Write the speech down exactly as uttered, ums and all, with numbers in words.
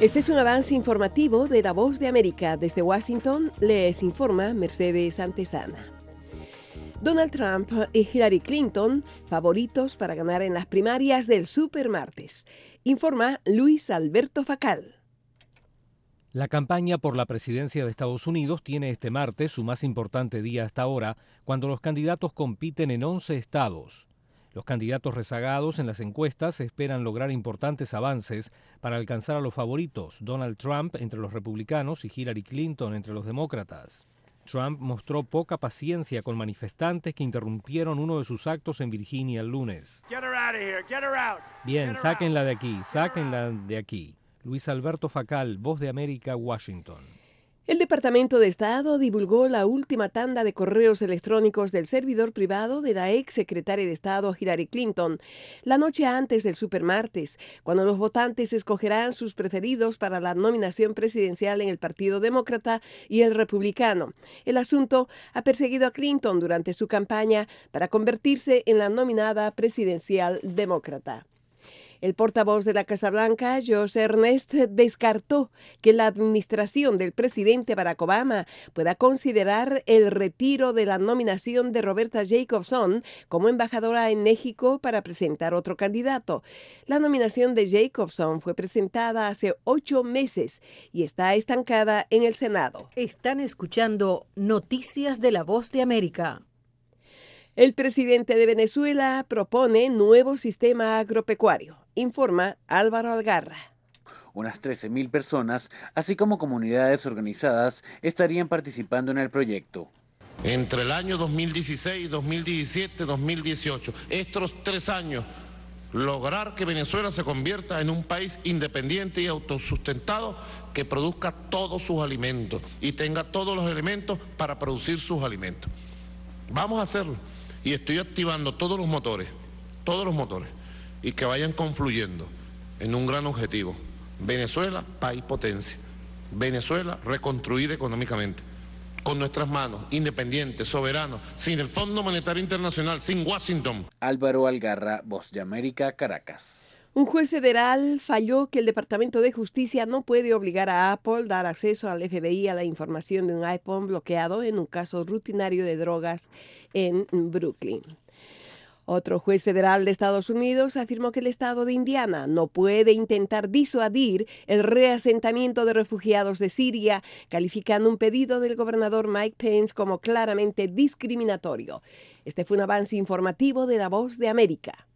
Este es un avance informativo de La Voz de América. Desde Washington les informa Mercedes Antesana. Donald Trump y Hillary Clinton, favoritos para ganar en las primarias del supermartes. Informa Luis Alberto Facal. La campaña por la presidencia de Estados Unidos tiene este martes su más importante día hasta ahora, cuando los candidatos compiten en once estados. Los candidatos rezagados en las encuestas esperan lograr importantes avances para alcanzar a los favoritos, Donald Trump entre los republicanos y Hillary Clinton entre los demócratas. Trump mostró poca paciencia con manifestantes que interrumpieron uno de sus actos en Virginia el lunes. Bien, sáquenla de aquí, sáquenla de aquí. Luis Alberto Facal, Voz de América, Washington. El Departamento de Estado divulgó la última tanda de correos electrónicos del servidor privado de la ex secretaria de Estado Hillary Clinton, la noche antes del supermartes, cuando los votantes escogerán sus preferidos para la nominación presidencial en el Partido Demócrata y el Republicano. El asunto ha perseguido a Clinton durante su campaña para convertirse en la nominada presidencial demócrata. El portavoz de la Casa Blanca, Josh Earnest, descartó que la administración del presidente Barack Obama pueda considerar el retiro de la nominación de Roberta Jacobson como embajadora en México para presentar otro candidato. La nominación de Jacobson fue presentada hace ocho meses y está estancada en el Senado. Están escuchando Noticias de la Voz de América. El presidente de Venezuela propone nuevo sistema agropecuario. Informa Álvaro Algarra. Unas trece mil personas, así como comunidades organizadas, estarían participando en el proyecto. Entre el año dos mil dieciséis, dos mil diecisiete, dos mil dieciocho, estos tres años, lograr que Venezuela se convierta en un país independiente y autosustentado que produzca todos sus alimentos y tenga todos los elementos para producir sus alimentos. Vamos a hacerlo. Y estoy activando todos los motores, todos los motores, y que vayan confluyendo en un gran objetivo. Venezuela, país potencia. Venezuela, reconstruida económicamente, con nuestras manos, independientes, soberanos, sin el Fondo Monetario Internacional, sin Washington. Álvaro Algarra, Voz de América, Caracas. Un juez federal falló que el Departamento de Justicia no puede obligar a Apple a dar acceso al F B I a la información de un iPhone bloqueado en un caso rutinario de drogas en Brooklyn. Otro juez federal de Estados Unidos afirmó que el estado de Indiana no puede intentar disuadir el reasentamiento de refugiados de Siria, calificando un pedido del gobernador Mike Pence como claramente discriminatorio. Este fue un avance informativo de La Voz de América.